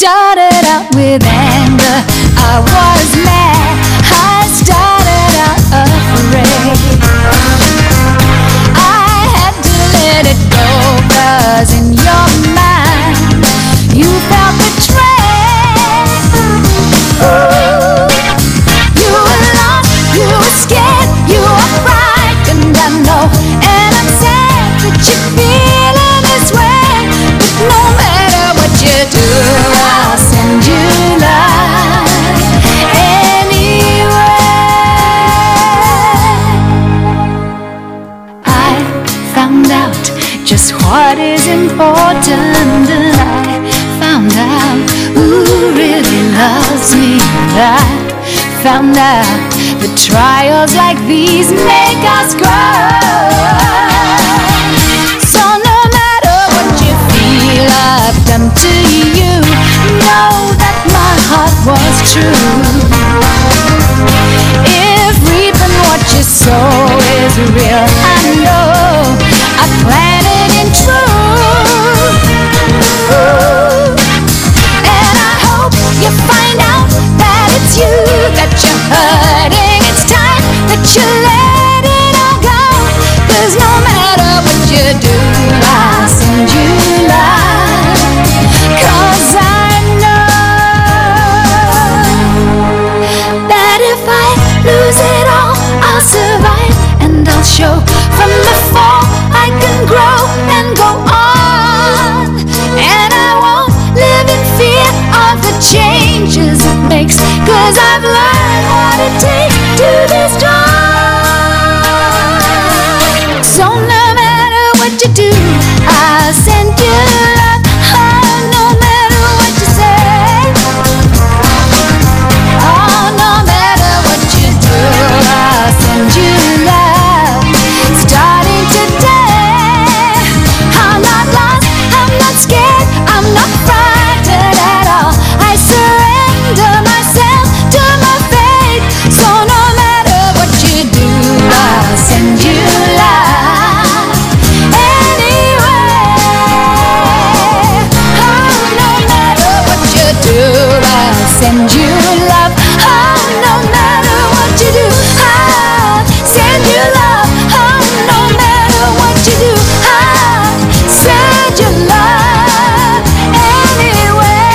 started out with anger, I was mad, I started out afraid. I had to let it go, 'cause in your mind you felt betrayed. Ooh, you were lost, you were scared, you were frightened, I know. And I'm sad that you're feeling this way, but no matter what you do, I'll send you love anyway. I found out just what is important, and I found out who really loves me. I found out that trials like these make us grow. So no matter what you feel I've done to you, know that my heart was true. If reaping what you sow is real, I know I planted in truth. Ooh. And I hope you find out that it's you that you're hurting. It's time that you let it all go, 'cause no matter what you do, I'll send you love. 'Cause I know that if I lose it all, I'll survive and I'll show from the fall I can grow and go on. And I won't live in fear of the changes it makes, 'cause I've learned what it takes to be strong. So no matter what you do, I'll send you love. Oh, no matter what you say. Oh, no matter what you do, I'll send you love. Starting today, I'm not lost, I'm not scared, I'm not frightened at all. I surrender myself to my faith. So no matter what you do, I'll send you love anyway. Oh, no matter what you do, I'll send you love. Oh, no matter what you do, I'll send you love. Oh, no matter what you do, I'll send you love anyway.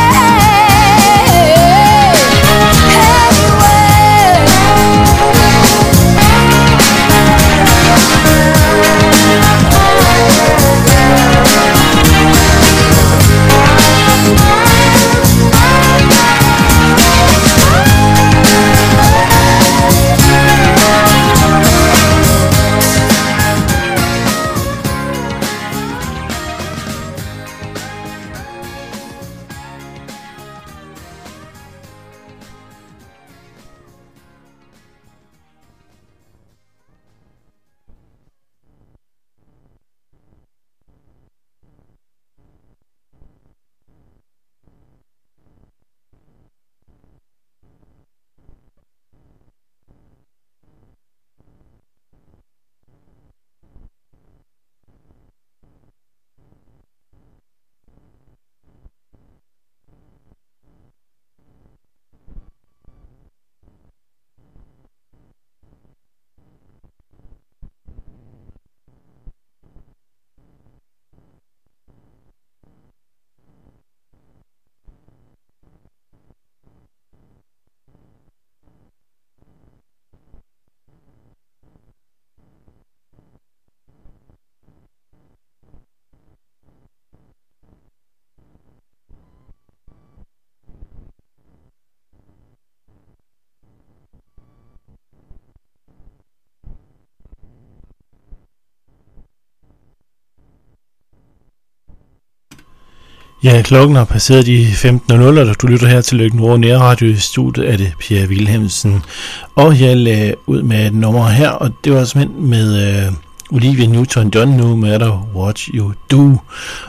Ja, klokken har passeret de 15.00, og du lytter her til Løkken Vrå Nærradio. I studiet er det Pierre Wilhelmsen, og jeg lagde ud med et nummer her, og det var simpelthen med Olivia Newton-John, No Matter What You Do.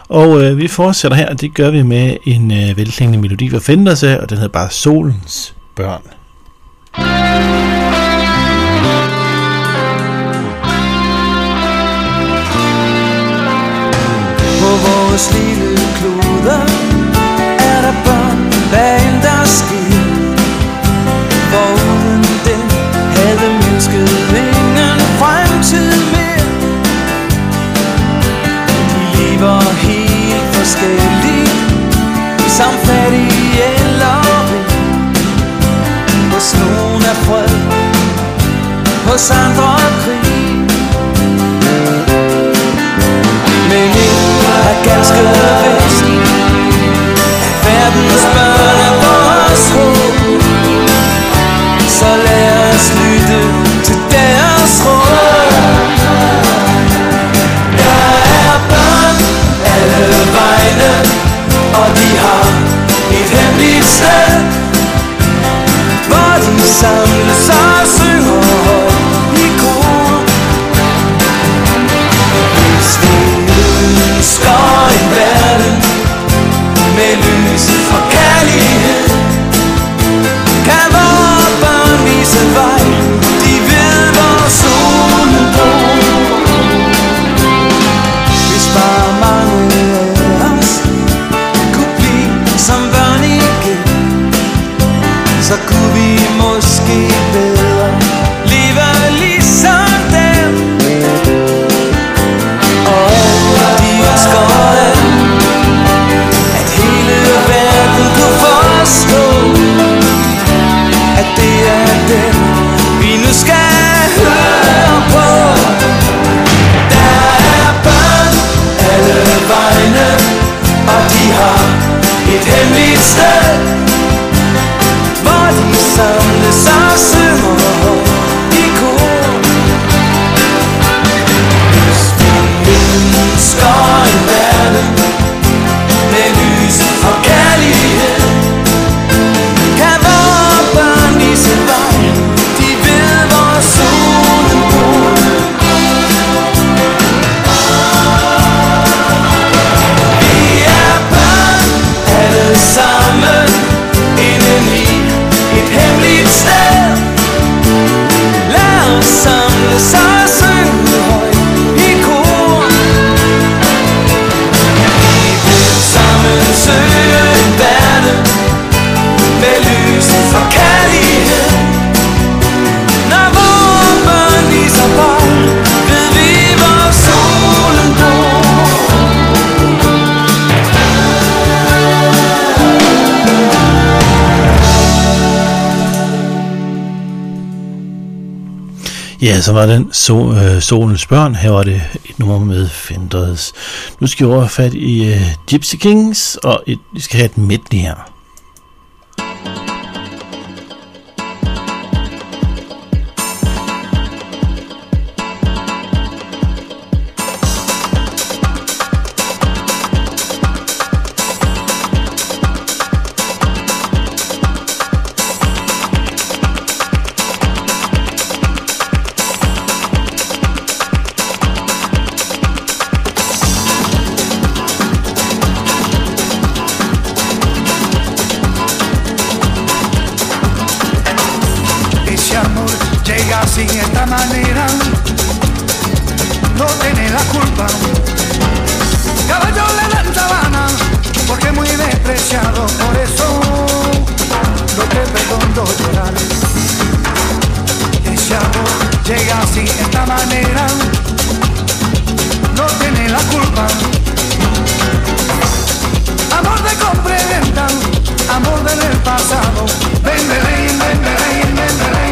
Og vi fortsætter her, og det gør vi med en velklingende melodi fra Fenders, og den hedder bare Solens Børn. På vores lille klode er der børn som fattig eller rig. Hos nogen er fred, hos andre krig. Men ingen er ganske vist, at verdens børn er vores håb. Så lad os lytte til deres råd. Der er børn alle vegne, og de har et hemmeligt sted, hvor de samles og synger højt i kor. Hvis vi ønsker en verden med lys og kærlighed, kan vore børn vise vej. De ved, hvor solen går. Hvis bare mange af os kunne blive som børn igen, så kunne vi måske bedre leve ligesom dem. Og alt de ønsker er, at hele verden kunne forstå, at det er dem, vi nu skal høre på. Der er børn alle vegne, og de har et hemmeligt sted, hvor de samles og synger i kor. Hvis vi ønsker en verden med lys og kærlighed, kan vore børn vise vej. De ved, hvor solen går. Vi er børn alle sammen, indeni et hemmeligt sted. Lad os samles og synge højt i kor. Vi vil sammen søge en verden med lys og kærlighed. Når vore børn viser vej, ved vi, hvor solen går. Ja, så var den Solens Børn. Her var det et nummer med Fenders. Nu skal vi over fat i Gypsy Kings, og vi skal have et medley her. Así esta manera no tiene la culpa. Caballo le dan sabana porque muy despreciado, por eso no te perdono llorar. Ese amor llega así esta manera no tiene la culpa. Amor de compra y venta, amor del pasado. Ven, ven, ven, ven, ven, ven, ven.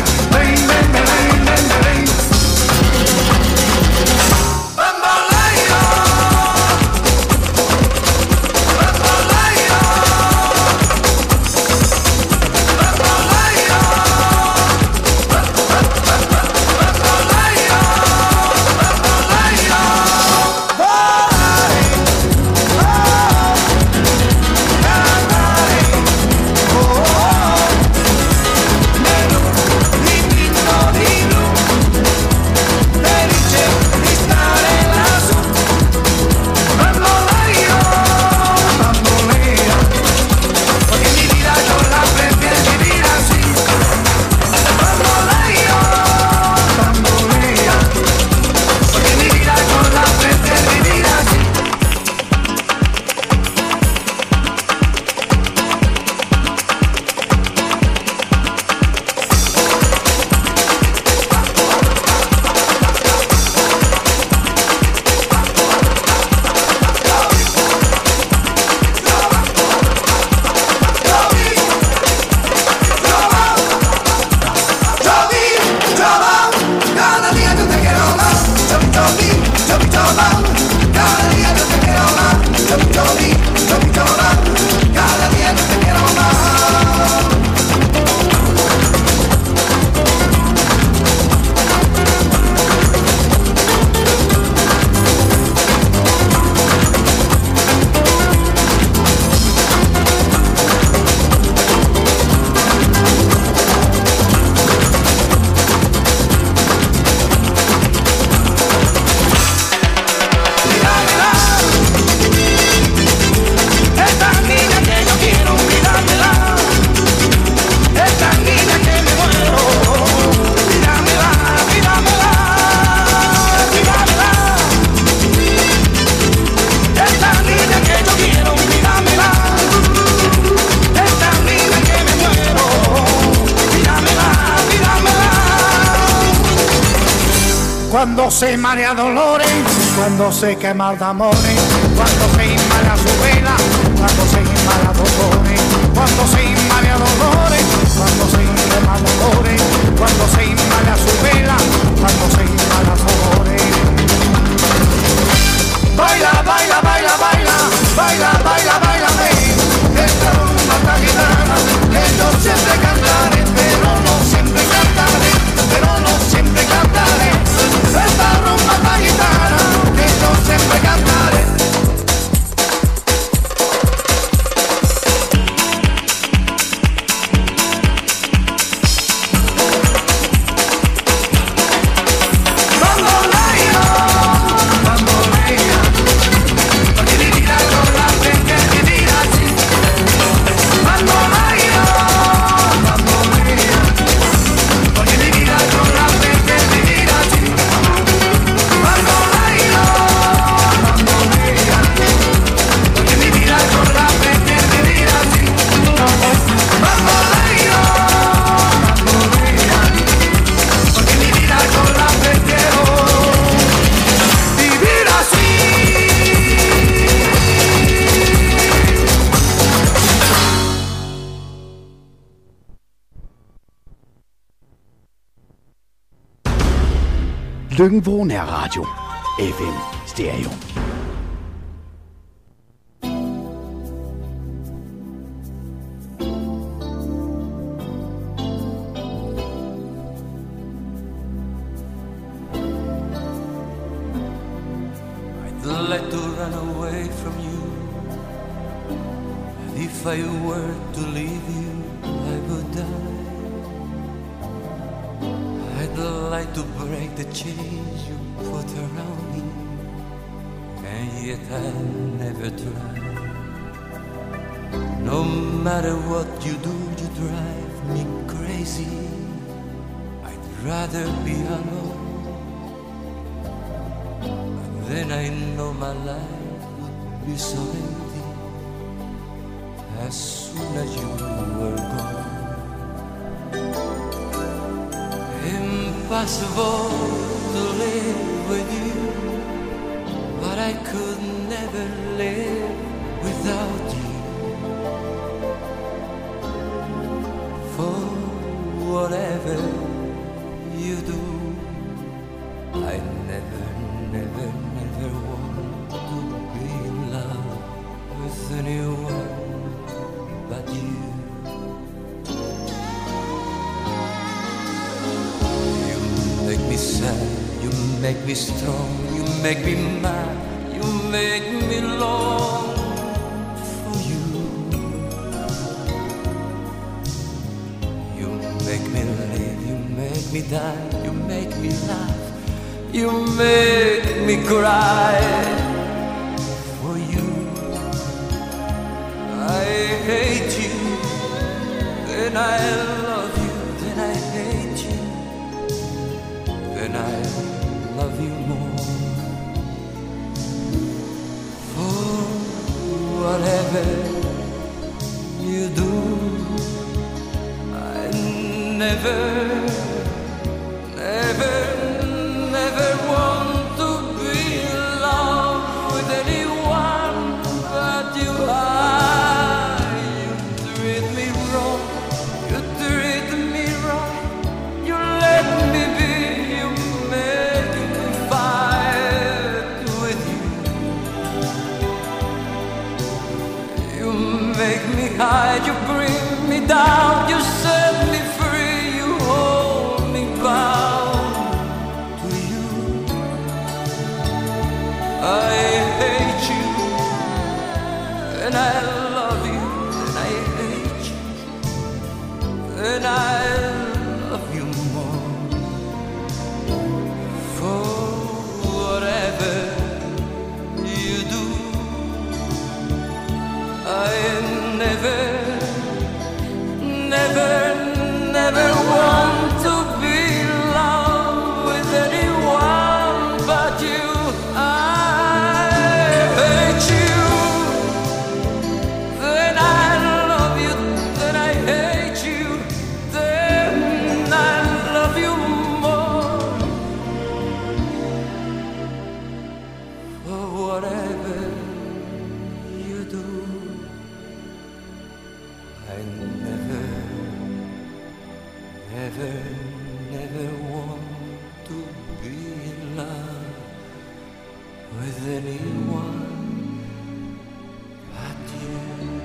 cuando se marea dolores, cuando se quema de amores, cuando se inmala su vela, cuando se inmala dolores, cuando se inmala dolores, cuando se quema dolores, cuando se inmala su vela, cuando se inmala dolores. Baila, baila, baila, baila, baila, baila, baila, esta rumba tan gitana, que yo siempre cantaré, pero no siempre cantaré, pero no siempre cantaré, esta rumba tan gitana, que yo siempre cantaré. Løkken-Vrå Nærradio. FM Stereo. I'd like to run away from you, and if I were to leave you, I would die. I'd like to break the chains you put around me, and yet I never try. No matter what you do, you drive me crazy. I'd rather be alone. Then I know my life would be so empty as soon as you were gone. Impossible to live with you, but I could never live without you. For whatever you do, I never, never, never want to be in love with anyone but you. You make me sad, you make me strong, you make me mad, you make me long for you. You make me live, you make me die, you make me laugh, you make me cry for you. I hate you, then I love you, then I hate you, then I love you more. For whatever you do, I never, never, never want to be in love with anyone but you. You treat me wrong, you treat me wrong, you let me be, you make me fight with you. You make me hide, you bring me down, you set me free, you hold me bound to you. I hate you, and I love you, and I hate you, and I love you more. For whatever you do, I never, never, never want to be in love with anyone but you. I hate you, then I love you, then I hate you, then I love you more. I never, ever, never want to be in love with anyone but you.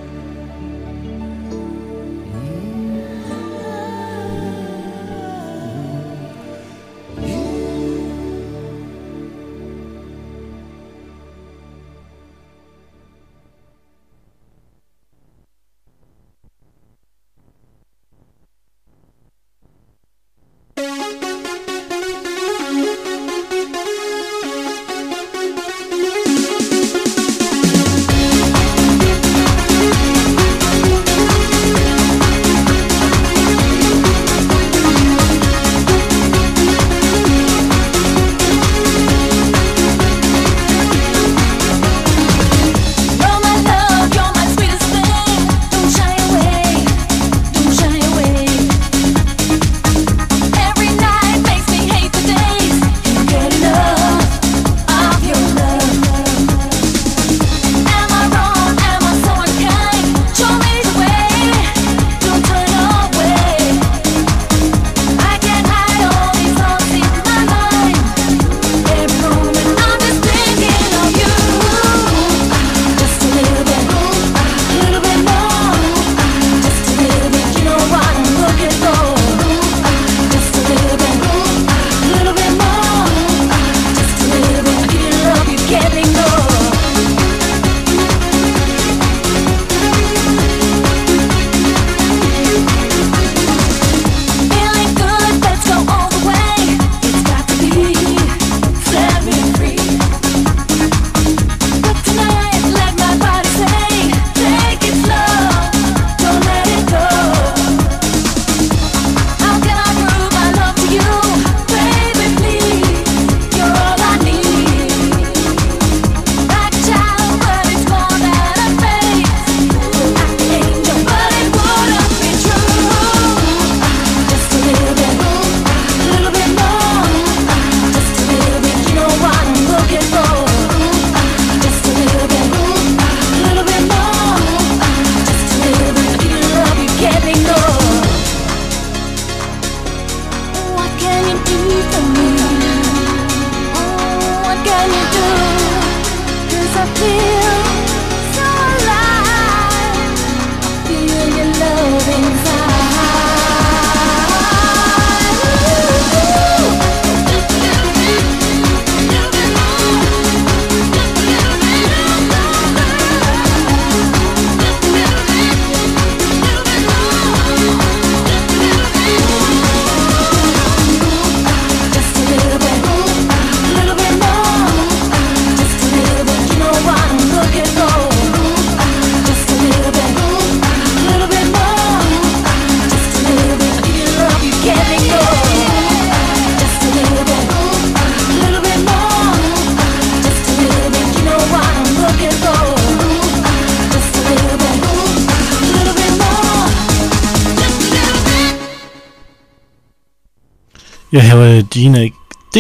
Ja, her var Dina D.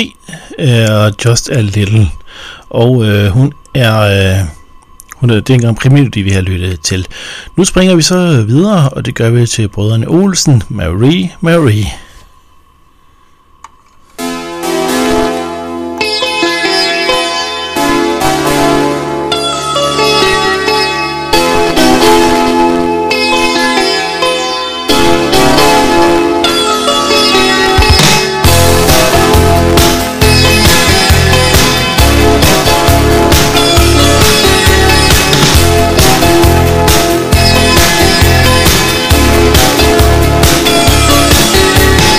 og Just a Little. Og hun er det er engang primærmelodi, vi har lyttet til. Nu springer vi så videre, og det gør vi til brødrene Olsen, Marie, Marie. Thank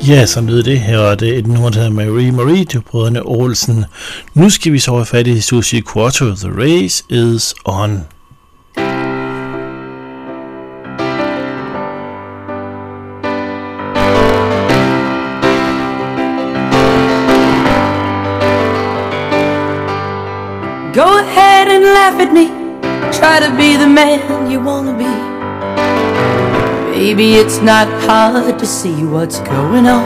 Ja, så lød det her, og det er et nummer, der hedder Marie Marie til brødrene Olsen. Nu skal vi så have fat i Susie Quatro, The Race is On. Go ahead and laugh at me, try to be the man you wanna be. Maybe it's not hard to see what's going on.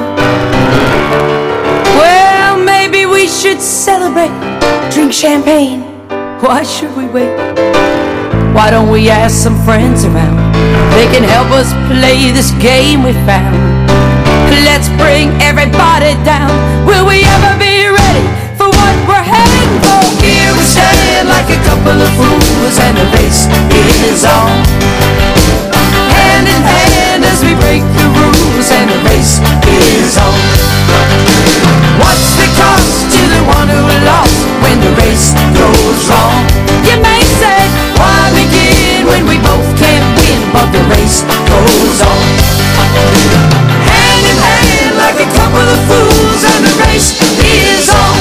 Well, maybe we should celebrate, drink champagne. Why should we wait? Why don't we ask some friends around? They can help us play this game we found. Let's bring everybody down. Will we ever be ready for what we're heading for? Here we stand like a couple of fools, and the race is on. Hand in hand as we break the rules, and the race is on. What's the cost to the one who lost when the race goes wrong? You may say, why begin when we both can't win? But the race goes on. Hand in hand like a couple of fools, and the race is on.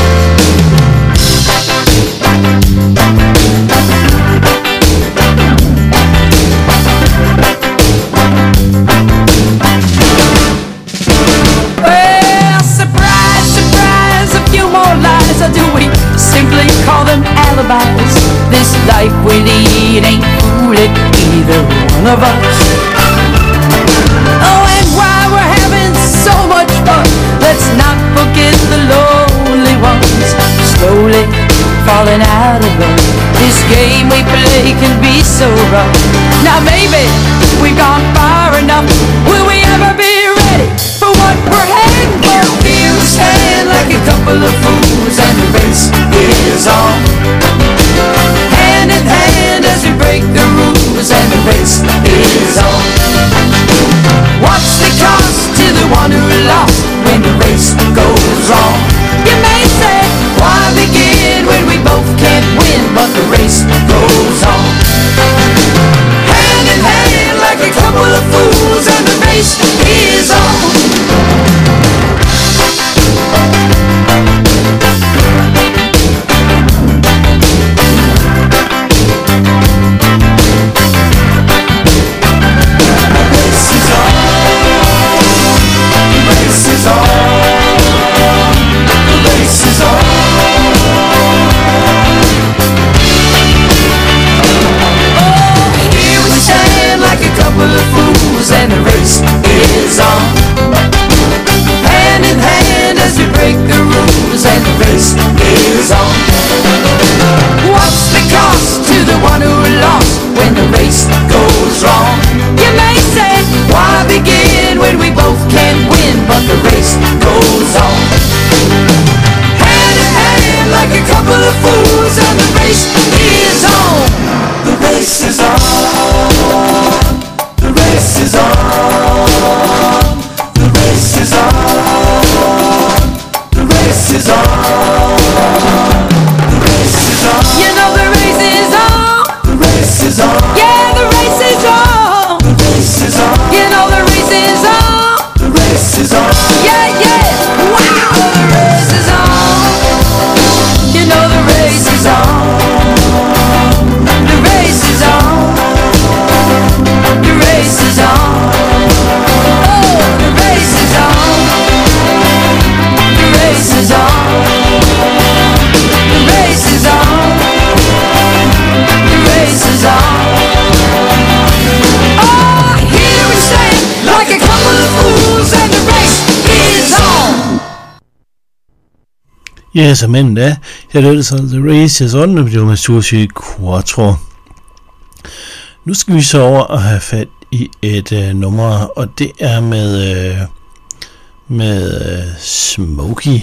Well, surprise, surprise, a few more lies, or do we simply call them alibis? This life we lead ain't fooling either one of us. Oh, and while we're having so much fun, let's not forget the lonely ones, slowly falling out of love. This game we play can be so rough. Now maybe we've gone far enough. Will we ever be ready for what we're heading for? Here we stand like a couple of fools, and the race is on. Hand in hand as we break the rules, and the race is on. What's the cost to the one who lost when the race goes wrong? You may say, why begin when we both can't win? But the race goes on. Hand in hand like a couple of fools, and the race is on. And the race is on. Hand in hand as we break the rules, and the race is on. What's the cost to the one who lost when the race goes wrong? You may say, why begin when we both can't win? But the race goes on. Hand in hand like a couple of fools, and the race is on. The race is on. The race is on. The race is on. The race is on. The race is on. You know the race is on. The race is on. Yeah, the race is on. The race is on. You know the race is on. The race is on. Yeah, yeah. Wow, the race is on. You know the race is on. The race is on. The race is on. Oh, the race is on. The race is on. The race is on. The race is on. Oh, here we stand like a couple of fools, and the race is on. Yes, men da. Jeg hørte så The Race is On, det var med Susie Quatro. Nu skal vi så over og have fat i et nummer, og det er med Smokey.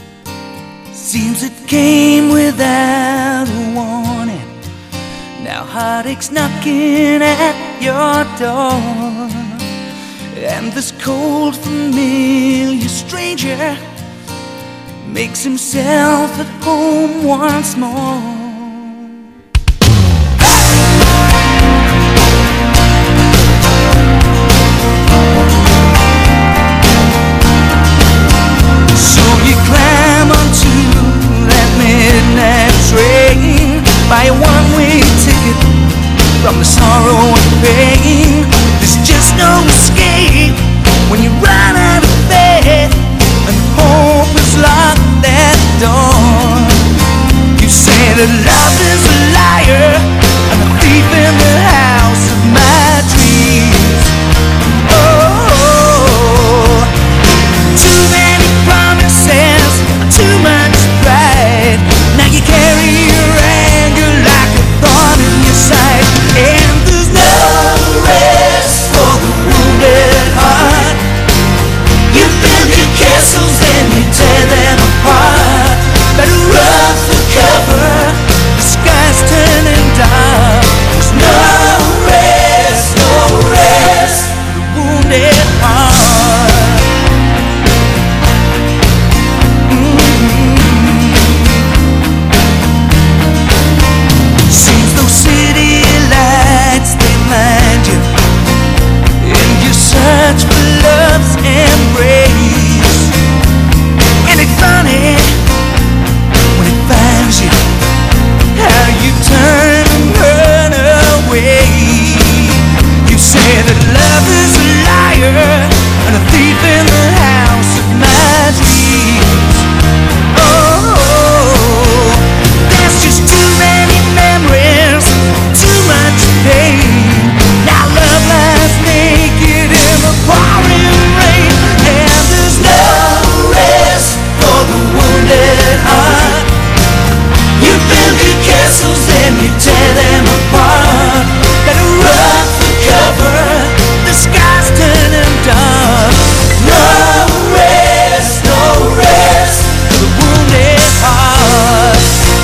Seems it came without a warning. Now heartache's knocking at your door, and this cold familiar stranger makes himself at home once more. So you climb onto that midnight train, buy a one-way ticket from the sorrow and pain. There's just no escape when you run out of faith and hope is locked at the door. You say that love is a liar and a thief in the house of my dreams. Oh, too many promises, too much pride. Now you carry your anger like a thorn in your side, and there's no rest for the wounded heart. You build your castles and you tear them apart. Better run for cover, the sky's turning dark. There's no rest, no rest for the wounded heart. Seems those city lights, they blind you in your search for love's embrace. And it's funny when it finds you, how you turn and run away. You say that love is a liar and a thief in the house of my dreams. Oh, there's just too many memories, too much pain. Now love lies naked in the pouring rain, and there's no rest for the wounded heart. You build your castles and you tear them apart. Better run for cover, the sky's turning dark. No rest, no rest for the wounded heart.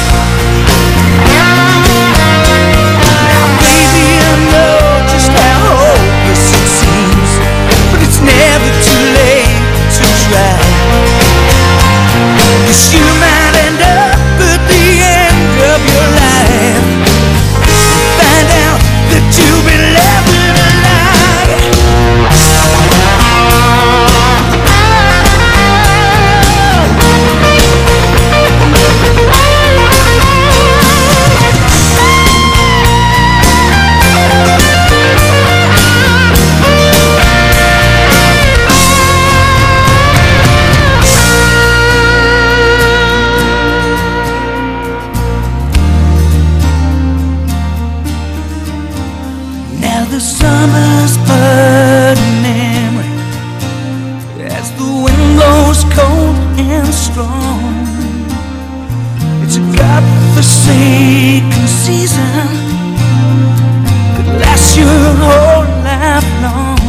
Now baby, I know just how hopeless it seems, but it's never too late to try. 'Cause you might end up at the end of your life and find out that you've been living a lie. Now the summer's but a memory as the wind blows cold and strong. It's a godforsaken season, could last your whole life long.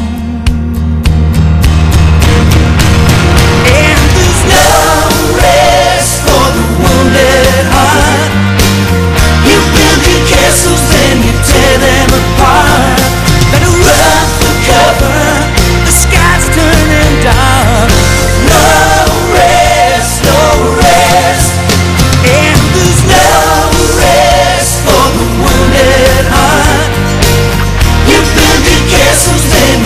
And there's no rest for the wounded heart. You build your castles and you tear them apart. Better run for cover, the sky's turning dark. No rest, no rest, and there's no rest for the wounded heart. You build your castles and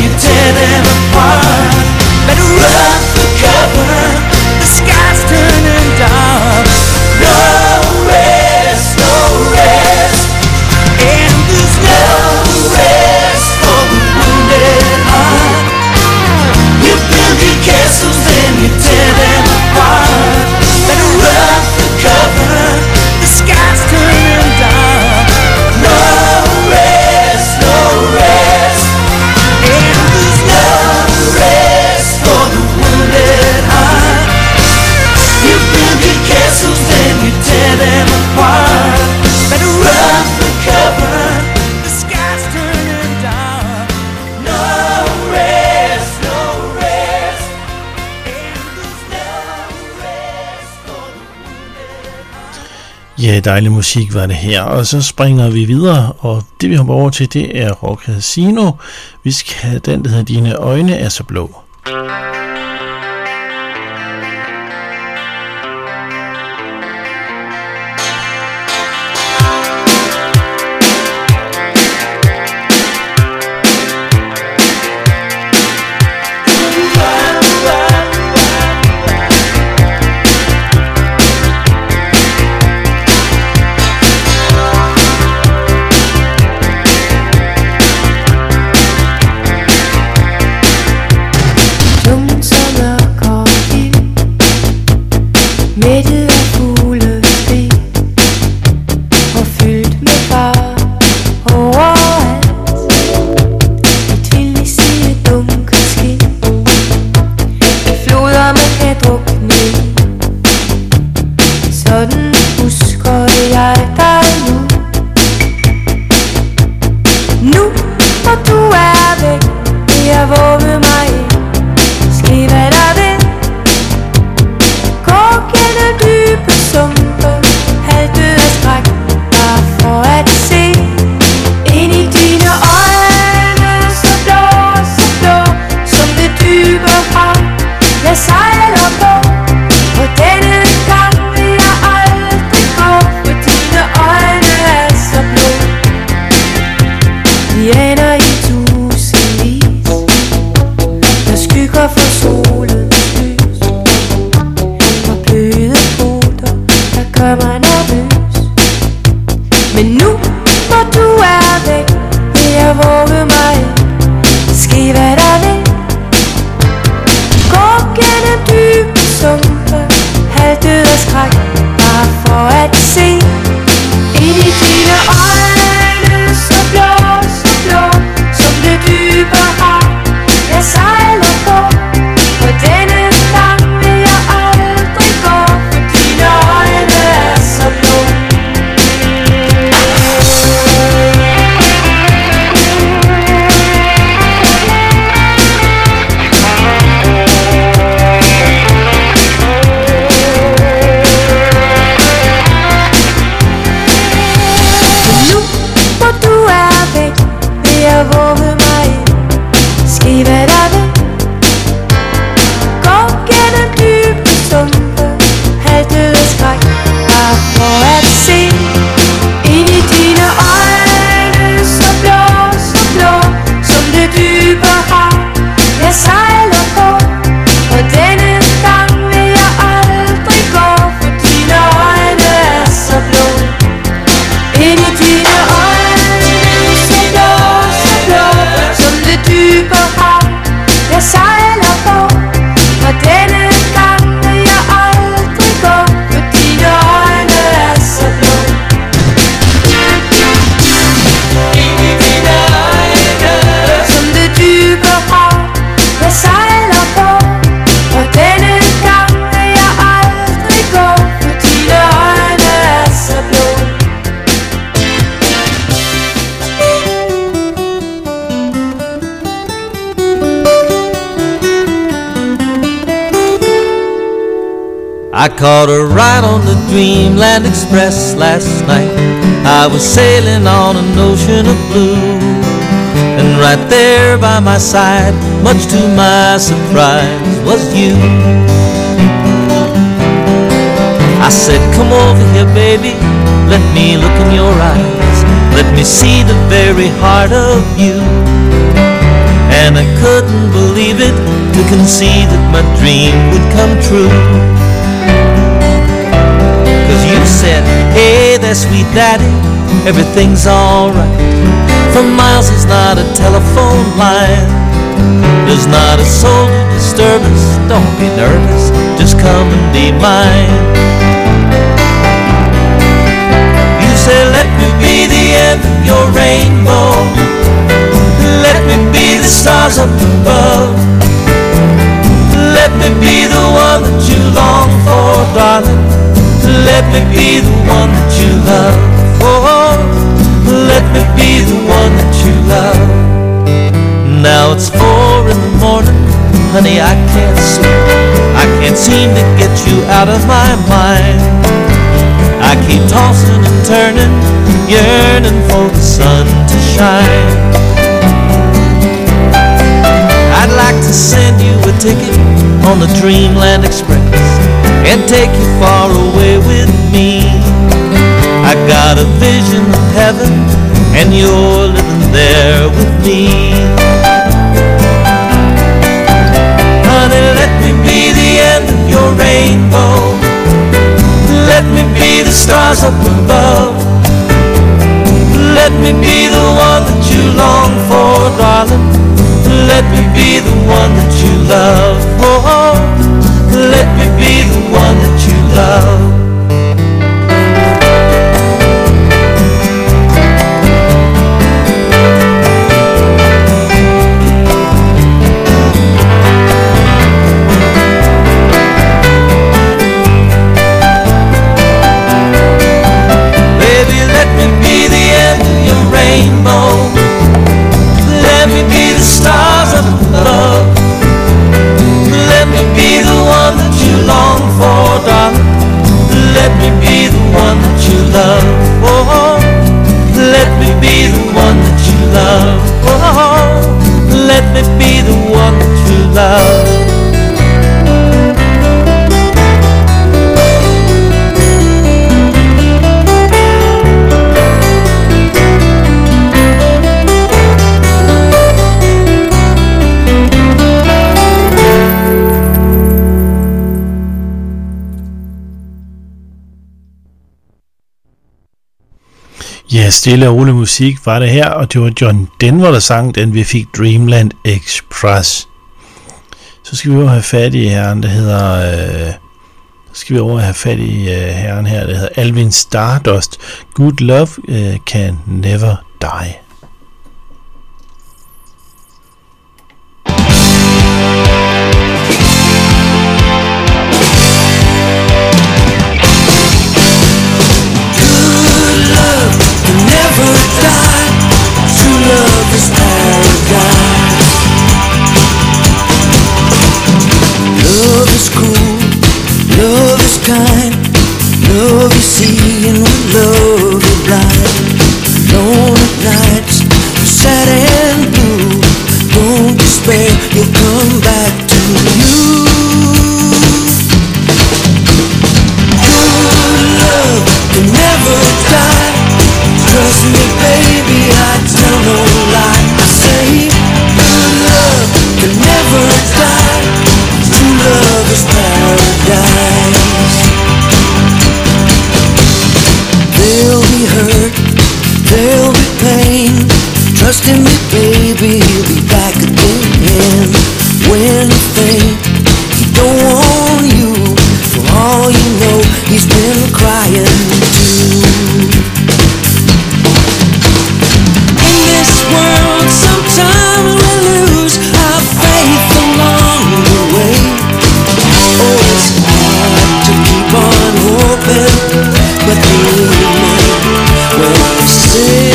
Ja, dejlig musik var det her. Og så springer vi videre, og det vi hopper over til, det er Rock Casino. Vi skal have den, der hedder Dine øjne er så blå. I caught a ride on the Dreamland Express last night. I was sailing on an ocean of blue, and right there by my side, much to my surprise, was you. I said, come over here, baby, let me look in your eyes, let me see the very heart of you. And I couldn't believe it, to conceive that my dream would come true. You said, hey there sweet daddy, everything's alright. For miles there's not a telephone line, there's not a soul to disturb us. Don't be nervous, just come and be mine. You said, let me be the end of your rainbow, let me be the stars up above, let me be the one that you long for, darling. Let me be the one that you love. Oh, let me be the one that you love. Now it's 4 in the morning, honey, I can't sleep. I can't seem to get you out of my mind. I keep tossing and turning, yearning for the sun to shine. I'd like to send you a ticket on the Dreamland Express and take you far away with me. I got a vision of heaven and you're living there with me. Honey, let me be the end of your rainbow. Let me be the stars up above. Let me be the one that you long for, darling. Let me be the one that you love. Oh, let me be the one that you love. Baby, let me be the end of your rainbow. Let me be the stars up above. Let me be the one that you long for, darling. Let me be the one that you love. Oh, let me be the one that you love. Oh, let me be the one that you love. Ja, stille og rolig musik var det her, og det var John Denver, der sang den, vi fik Dreamland Express. Så skal vi over have fat i herren, der hedder... herren her, der hedder Alvin Stardust. Good love can never die. Love is kind, love is seeing what love is blind. Lonely nights, sad and blue. Don't despair, you'll come back to you. Good love can never die. Trust me, baby, I tell no lie. I say, good love can never die. True love is paradise. There'll be hurt, there'll be pain. Trust in me, baby, he'll be back again. When you think he don't want you, for all you know, he's been crying too. In this world, sometimes we lose our faith along the way. Oh, it's hard to keep on hoping, but the moment when we say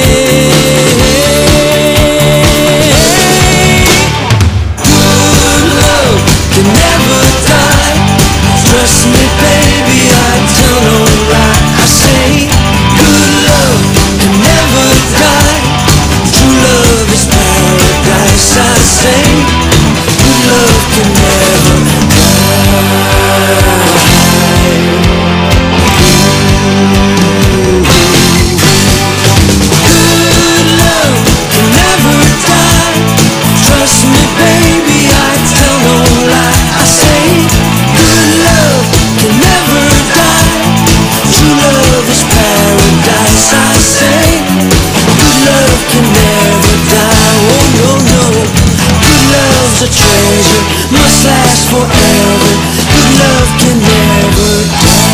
good love can never die. Trust me, baby, I tell no lie. I say good love can never die. True love is paradise. I say good love can never die. Good love can never die. Trust me, baby, I tell no lie. I say good love can never die. True love is paradise. I say good love can never die. Oh no, no. Good love's a treasure, must last forever. Good love can never die.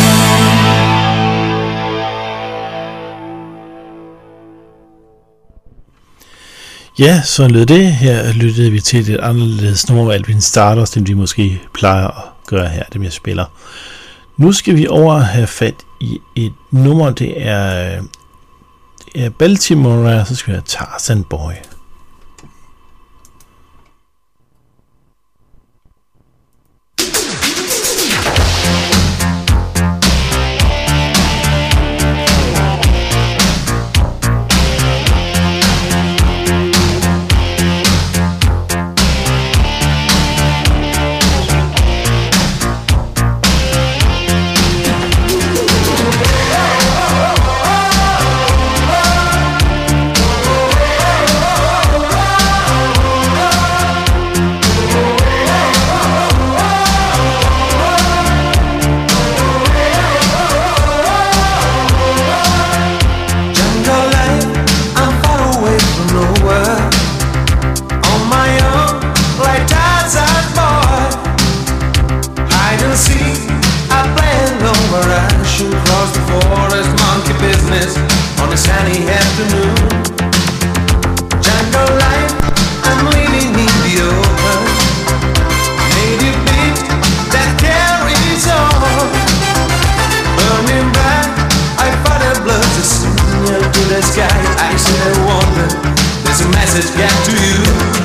Ja, så lød det. Her lyttede vi til et anderledes nummer af Alvin Stardust, end vi måske plejer at gøre her, dem jeg spiller. Nu skal vi over have fat i et nummer, det er Baltimore, så skal vi have Tarzan Boy. rushing across the forest, monkey business on a sunny afternoon. Jungle life, I'm living in the open. Native beat that carries on. Burning bright, I fight a blood to signal to the sky. I sit and wonder, there's a message get to you.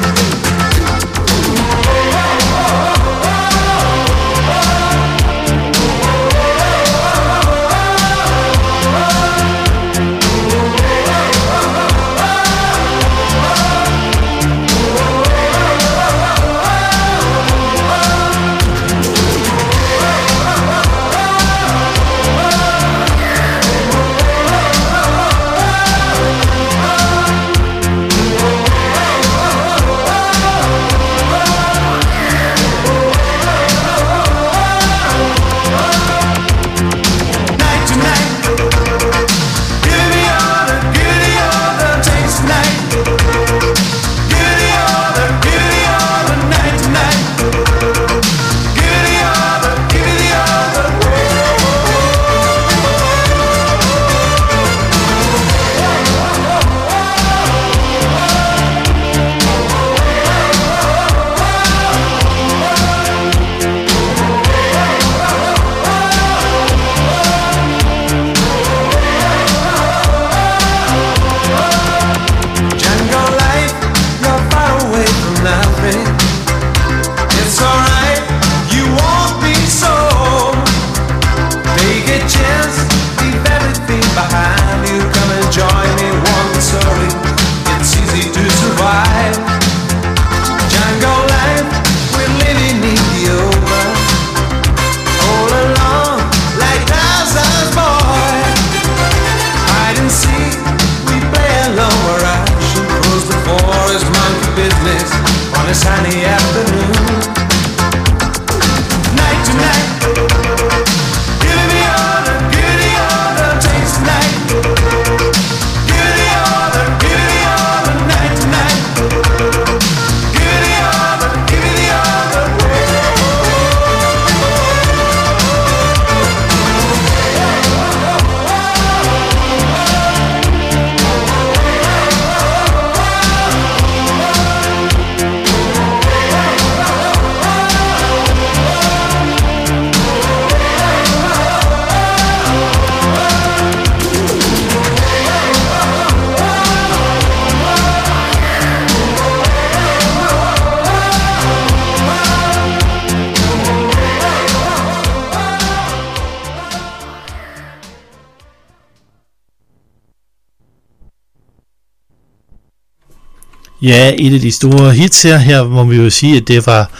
Ja, et af de store hits her må vi jo sige, at det var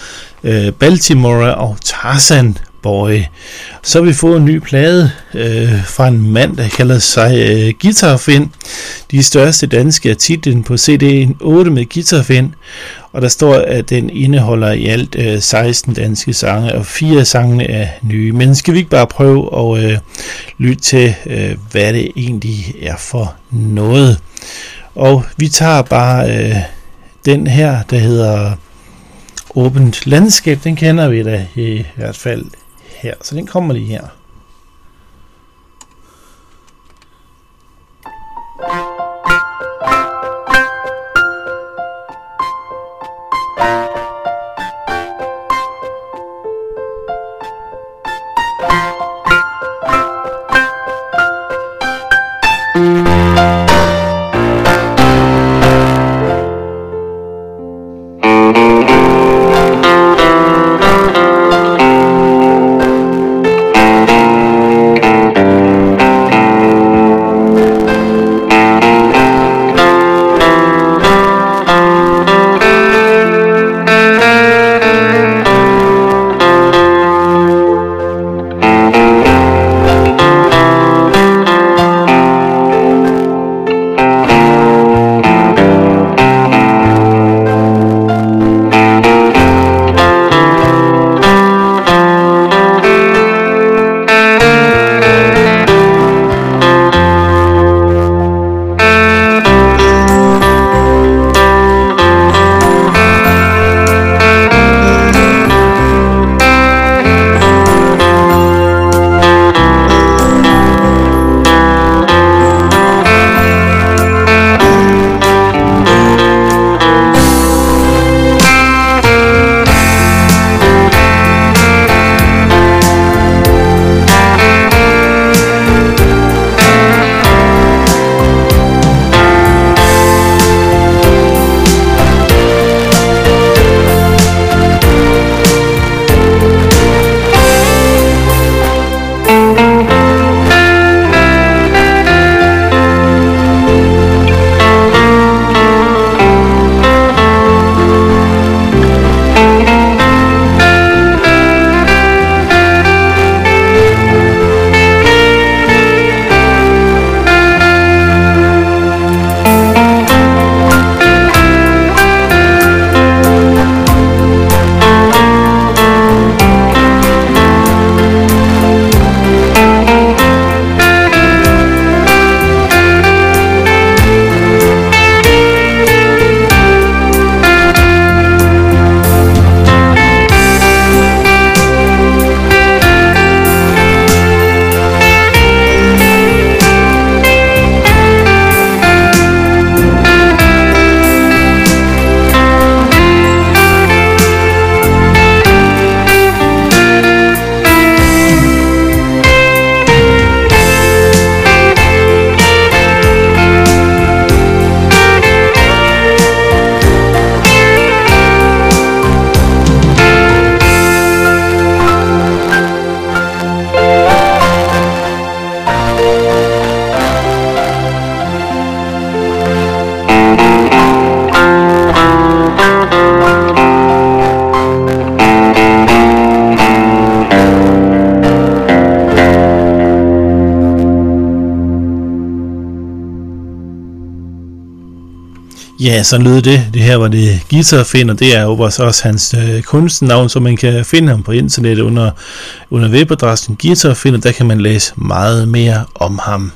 Baltimore og Tarzan Boy. Så har vi fået en ny plade fra en mand, der kalder sig Guitar Finn. De største danske er titlen på CD'en 8 med Guitar Finn, og der står, at den indeholder i alt 16 danske sange, og 4 af sangene er nye. Men skal vi ikke bare prøve at lytte til, hvad det egentlig er for noget? Og vi tager bare den her, der hedder Åbent Landskab. Den kender vi da i hvert fald her. Så den kommer lige her. Ja, så lød det. Det her var det Guitar Finn, og det er jo også hans kunstnavn, så man kan finde ham på internettet under webadressen Guitar Finn, og der kan man læse meget mere om ham.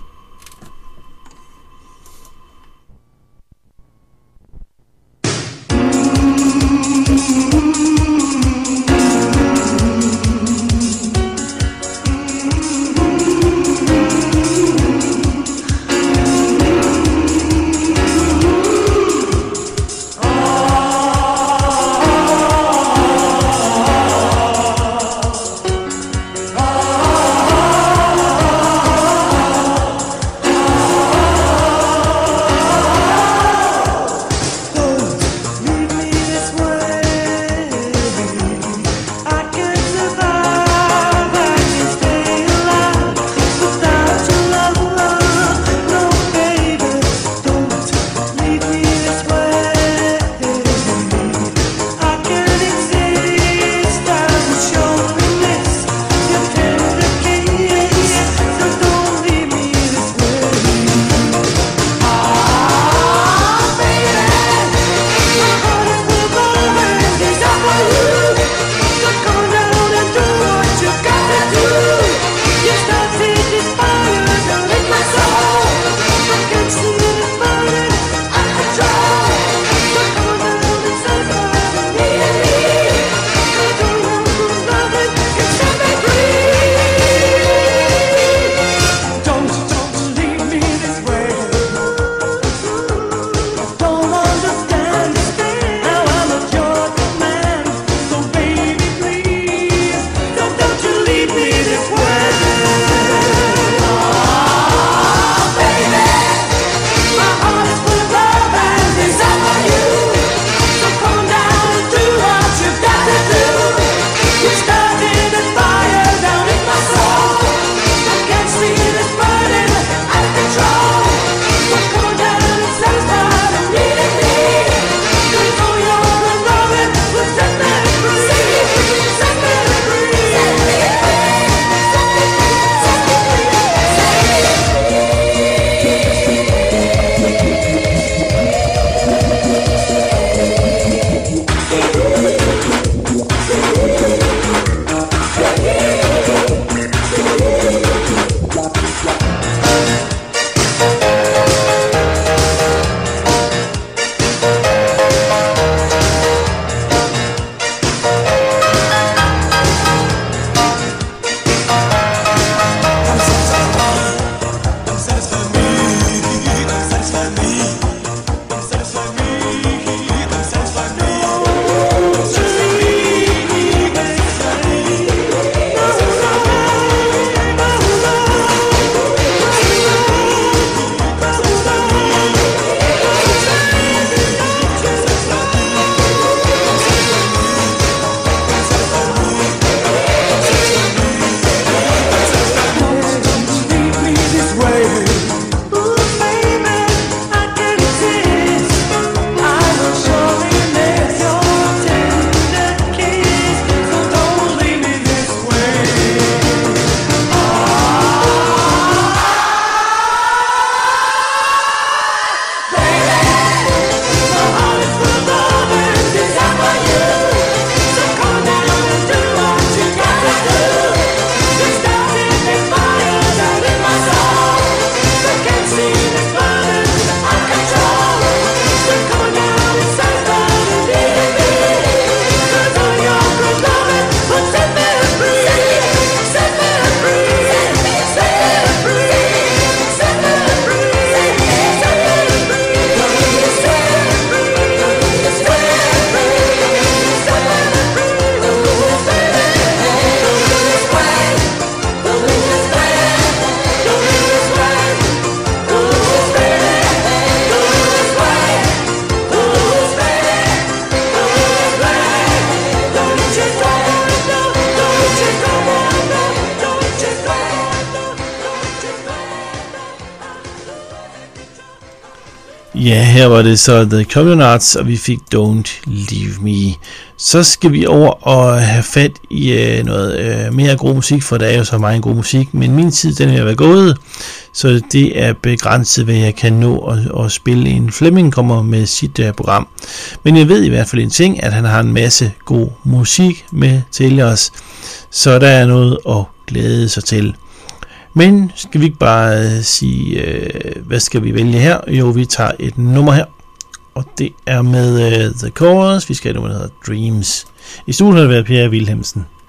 Ja, her var det så The Communards, og vi fik Don't Leave Me. Så skal vi over og have fat i noget mere god musik, for der er jo så meget god musik, men min tid den er ved at være gået. Så det er begrænset, hvad jeg kan nå at spille. En Flemming kommer med sit program. Men jeg ved i hvert fald en ting, at han har en masse god musik med til os. Så der er noget at glæde sig til. Men skal vi ikke bare sige, hvad skal vi vælge her? Jo, vi tager et nummer her. Og det er med The Chorus. Vi skal have nummer, der hedder Dreams. I studiet har det været Per Vilhelmsen.